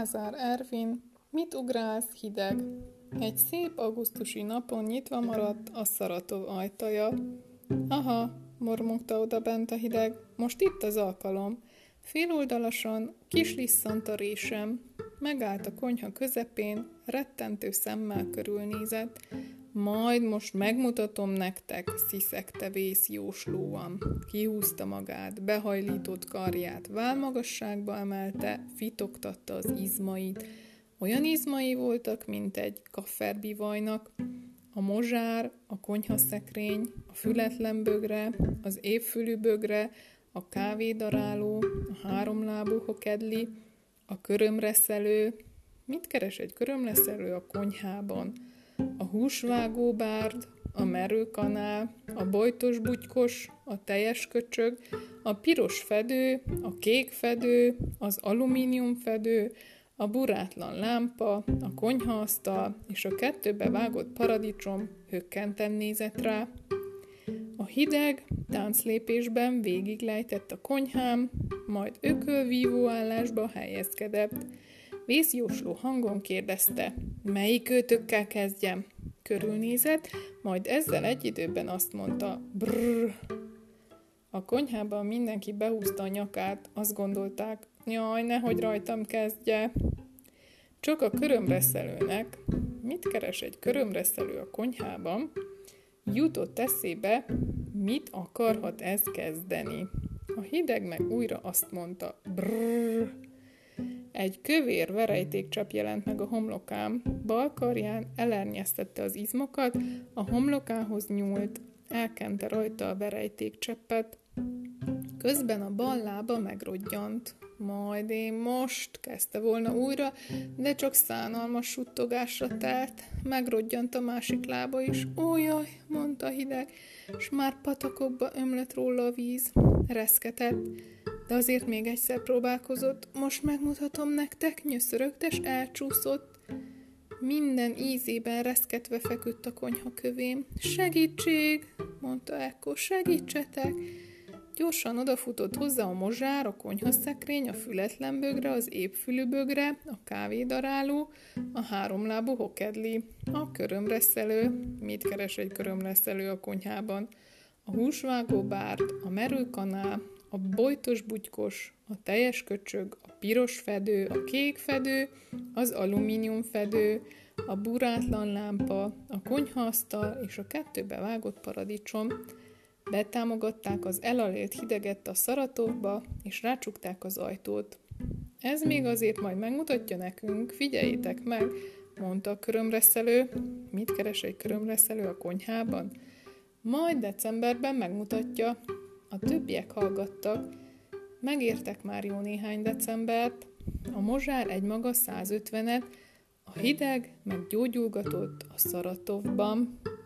Lázár Ervin, mit ugrálsz, hideg? Egy szép augusztusi napon nyitva maradt a Szaratov ajtaja. Aha, mormogta odabent a hideg, most itt az alkalom. Féloldalasan kis lisszant a résem. Megállt a konyha közepén, rettentő szemmel körülnézett. Majd most megmutatom nektek, sziszegte vészjóslóan. Kihúzta magát, behajlított karját, válmagasságba emelte, fitoktatta az izmait. Olyan izmai voltak, mint egy kafferbivajnak. A mozsár, a konyhaszekrény, a fületlen bögre, az évfülű bögre, a kávédaráló, a háromlábú hokedli, a körömreszelő. Mit keres egy körömreszelő a konyhában? A húsvágóbárd, a merőkanál, a bojtos bugykos, a teljes köcsög, a piros fedő, a kék fedő, az alumínium fedő, a burátlan lámpa, a konyhaasztal és a kettőbe vágott paradicsom hökkenten nézett rá. A hideg tánclépésben végiglejtett a konyhám, majd ökölvívó állásba helyezkedett. Vészjósló hangon kérdezte, melyik őtökkel kezdjem? Körülnézett, majd ezzel egy időben azt mondta, brrr. A konyhában mindenki behúzta a nyakát, azt gondolták, jaj, nehogy rajtam kezdje. Csak a körömreszelőnek, mit keres egy körömreszelő a konyhában, jutott eszébe, mit akarhat ez kezdeni. A hideg meg újra azt mondta, brrr. Egy kövér verejtékcsepp jelent meg a homlokán, bal karján elernyeztette az izmokat, a homlokához nyúlt, elkente rajta a verejtékcseppet. Közben a bal lába megrodjant. Majd én most, kezdte volna újra, de csak szánalmas suttogásra telt. Megrodjant a másik lába is. Ó, jaj, mondta a hideg, s már patakokba ömlött róla a víz. Reszketett, de azért még egyszer próbálkozott. Most megmutatom nektek, nyöszörögte, s elcsúszott. Minden ízében reszketve feküdt a konyha kövén. Segítség, mondta ekkor, segítsetek! Gyorsan odafutott hozzá a mozsár, a konyhaszekrény, a fületlen bögre, az épfülű bögre, a kávédaráló, a háromlábú hokedli, a körömreszelő, mit keres egy körömreszelő a konyhában, a húsvágóbárd, a merőkanál, a bojtos bugykos, a teljes köcsög, a piros fedő, a kék fedő, az alumínium fedő, a burátlan lámpa, a konyhaasztal és a kettőbe vágott paradicsom. Betámogatták az elalélt hideget a Szaratovba, és rácsukták az ajtót. Ez még azért majd megmutatja nekünk, figyeljétek meg, mondta a körömreszelő. Mit keres egy körömreszelő a konyhában? Majd decemberben megmutatja. A többiek hallgattak. Megértek már jó néhány decembert, a mozsár egymaga 150-et, a hideg meg gyógyulgatott a Szaratovban.